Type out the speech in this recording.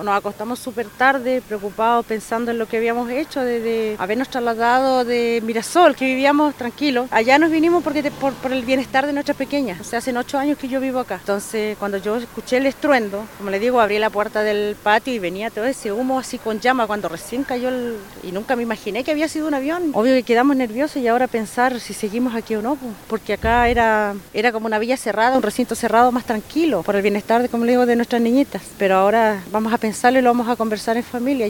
nos acostamos súper tarde, preocupados, pensando en lo que habíamos hecho, de habernos trasladado de Mirasol, que vivíamos tranquilos. Allá nos vinimos porque por el bienestar de nuestra pequeña. O sea, hace 8 años que yo vivo acá. Entonces, cuando yo escuché el estruendo, como le digo, abrí la puerta del patio y venía todo ese humo así con llama cuando recién cayó y nunca me imaginé que había sido un avión. Obvio que quedamos nerviosos y ahora pensar si seguimos aquí o no, porque acá era como una villa cerrada, un recinto cerrado más tranquilo, por el bienestar, como le digo, de nuestras niñitas. Pero ahora vamos a pensarlo y lo vamos a conversar en familia.